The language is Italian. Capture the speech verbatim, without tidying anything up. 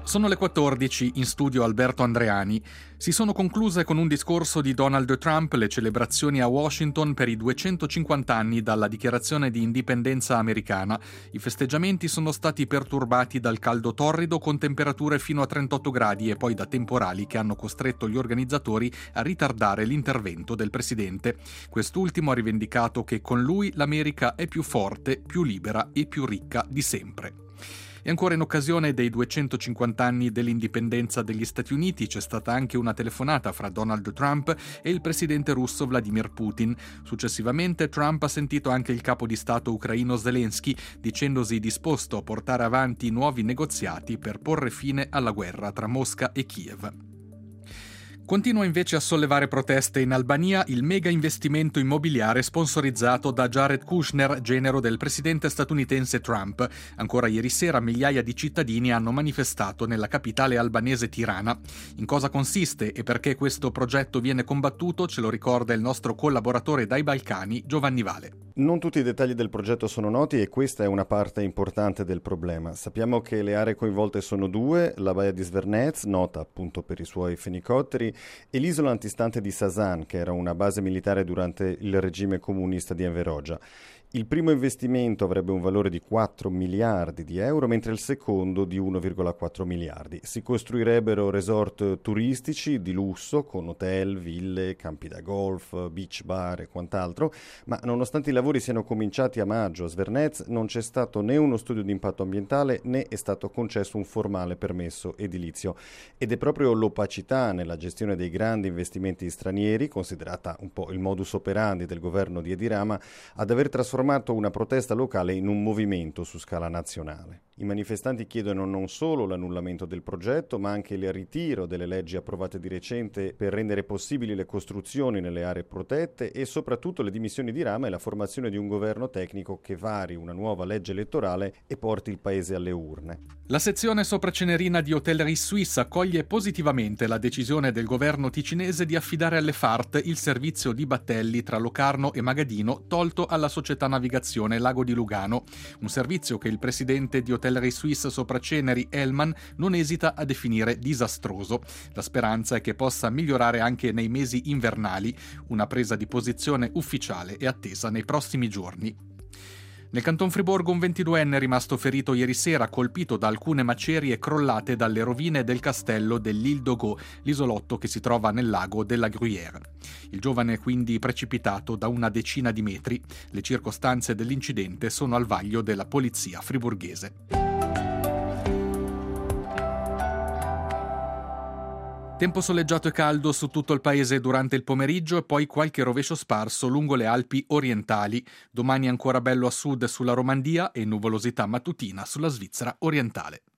Sono le quattordici, in studio Alberto Andreani. Si sono concluse con un discorso di Donald Trump le celebrazioni a Washington per i duecentocinquanta anni dalla dichiarazione di indipendenza americana. I festeggiamenti sono stati perturbati dal caldo torrido con temperature fino a trentotto gradi e poi da temporali che hanno costretto gli organizzatori a ritardare l'intervento del presidente. Quest'ultimo ha rivendicato che con lui l'America è più forte, più libera e più ricca di sempre. E ancora in occasione dei duecentocinquanta anni dell'indipendenza degli Stati Uniti c'è stata anche una telefonata fra Donald Trump e il presidente russo Vladimir Putin. Successivamente Trump ha sentito anche il capo di Stato ucraino Zelensky, dicendosi disposto a portare avanti nuovi negoziati per porre fine alla guerra tra Mosca e Kiev. Continua invece a sollevare proteste in Albania il mega investimento immobiliare sponsorizzato da Jared Kushner, genero del presidente statunitense Trump. Ancora ieri sera migliaia di cittadini hanno manifestato nella capitale albanese Tirana. In cosa consiste e perché questo progetto viene combattuto ce lo ricorda il nostro collaboratore dai Balcani, Giovanni Vale. Non tutti i dettagli del progetto sono noti e questa è una parte importante del problema. Sappiamo che le aree coinvolte sono due, la baia di Zvernez, nota appunto per i suoi fenicotteri, e l'isola antistante di Sazan, che era una base militare durante il regime comunista di Enver Hoxha. Il primo investimento avrebbe un valore di quattro miliardi di euro, mentre il secondo di uno virgola quattro miliardi. Si costruirebbero resort turistici di lusso con hotel, ville, campi da golf, beach bar e quant'altro, ma nonostante i lavori siano cominciati a maggio a Zvernez non c'è stato né uno studio di impatto ambientale né è stato concesso un formale permesso edilizio. Ed è proprio l'opacità nella gestione dei grandi investimenti stranieri, considerata un po' il modus operandi del governo di Edi Rama, ad aver trasformato una protesta locale in un movimento su scala nazionale. I manifestanti chiedono non solo l'annullamento del progetto, ma anche il ritiro delle leggi approvate di recente per rendere possibili le costruzioni nelle aree protette e soprattutto le dimissioni di Rama e la formazione di un governo tecnico che vari una nuova legge elettorale e porti il paese alle urne. La sezione sopra Cenerina di Hotellerie Suisse accoglie positivamente la decisione del governo ticinese di affidare alle F A R T il servizio di battelli tra Locarno e Magadino tolto alla società navigazione Lago di Lugano, un servizio che il presidente di Hotellerie Suisse sopra Ceneri, Hellman, non esita a definire disastroso. La speranza è che possa migliorare anche nei mesi invernali, una presa di posizione ufficiale è attesa nei prossimi giorni. Nel Canton Friburgo un ventiduenne è rimasto ferito ieri sera, colpito da alcune macerie crollate dalle rovine del castello dell'Île d'Ogo, l'isolotto che si trova nel lago della Gruyère. Il giovane è quindi precipitato da una decina di metri. Le circostanze dell'incidente sono al vaglio della polizia friburghese. Tempo soleggiato e caldo su tutto il paese durante il pomeriggio e poi qualche rovescio sparso lungo le Alpi orientali. Domani ancora bello a sud sulla Romandia e nuvolosità mattutina sulla Svizzera orientale.